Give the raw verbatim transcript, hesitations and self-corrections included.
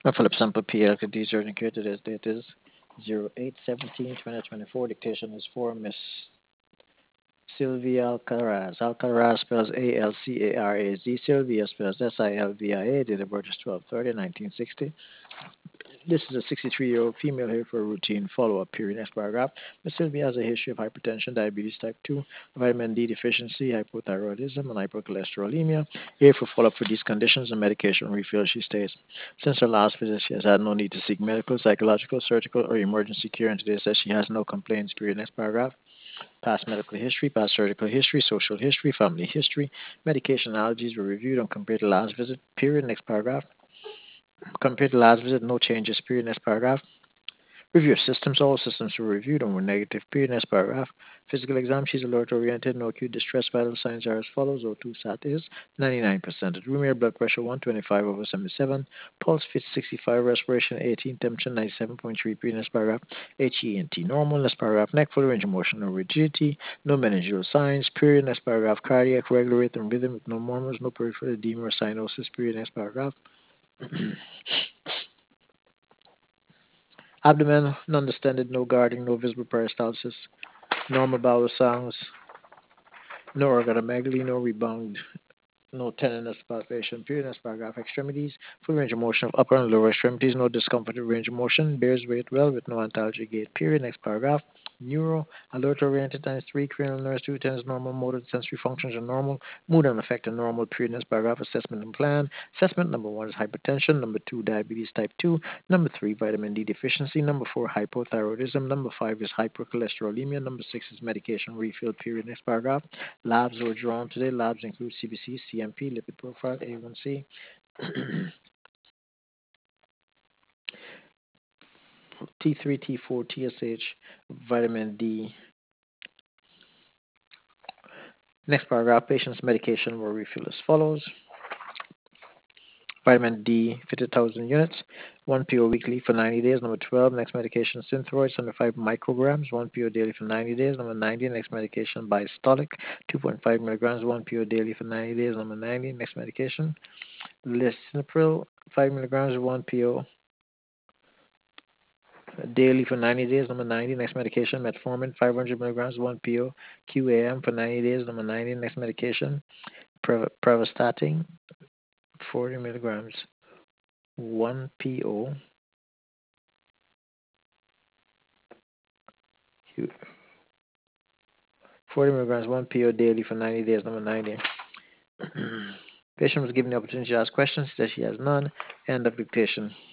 My Philip Sample P L D urgent care. Today's date is zero eight seventeen twenty twenty-four. Dictation is for Miss Sylvia Alcaraz. Alcaraz spells A L C A R A Z. Sylvia spells S I L V I A. Date of birth is twelve thirty nineteen sixty. This is a sixty-three-year-old female here for a routine follow-up period. Next paragraph. Miss Sylvia has a history of hypertension, diabetes type two, vitamin D deficiency, hypothyroidism, and hypercholesterolemia. Here for follow-up for these conditions and medication refill, she states. Since her last visit, she has had no need to seek medical, psychological, surgical, or emergency care, and today says she has no complaints. Period. Next paragraph. Past medical history, past surgical history, social history, family history, medication allergies were reviewed and compared to last visit. Period. Next paragraph. Compared to last visit, no changes. Period. Next paragraph. Review of systems. All systems were reviewed and were negative. Period. Next paragraph. Physical exam. She's alert oriented. No acute distress. Vital signs are as follows. O two sat is ninety-nine percent. Room air blood pressure one twenty-five over seventy-seven. Pulse fit sixty-five. Respiration eighteen. Temperature ninety-seven point three. Period. Next paragraph. H E N T normal. Next paragraph. Neck full range of motion. No rigidity. No meningeal signs. Period. Next paragraph. Cardiac regular rate and rhythm with no murmurs. No peripheral edema or cyanosis. Period. Next paragraph. Abdomen, non-distended, no guarding, no visible peristalsis, normal bowel sounds, no organomegaly, no rebound, no tenderness, palpation, pureness, paragraph extremities, full range of motion of upper and lower extremities, no discomfort of range of motion, bears weight well with no antalgic gait, period. Next paragraph. Neuro, alert oriented times three, cranial nerves two, tens normal, motor sensory functions are normal, mood and affect are normal, period. Next paragraph. Assessment and plan. Assessment number one is hypertension, number two, diabetes type two, number three, vitamin D deficiency, number four, hypothyroidism, number five is hypercholesterolemia, number six is medication refill, period. Next paragraph. Labs were drawn today. Labs include C B C, C M P, lipid profile, A one C, T three, T four, T S H, vitamin D. Next paragraph, patient's medication were refilled as follows. Vitamin D, fifty thousand units, one P O weekly for ninety days. Number twelve, next medication, Synthroid, seventy-five micrograms, one P O daily for ninety days. Number ninety, next medication, Bistolic, two point five milligrams, one P O daily for ninety days. Number ninety, next medication, Lisinopril, five milligrams, one P O daily for ninety days. Number ninety, next medication, metformin, five hundred milligrams, one P O, Q A M for ninety days. Number ninety, next medication, Pravastatin, forty milligrams, one P O, forty milligrams, one P O daily for ninety days. Number ninety. Patient was given the opportunity to ask questions that she has none. End of dictation.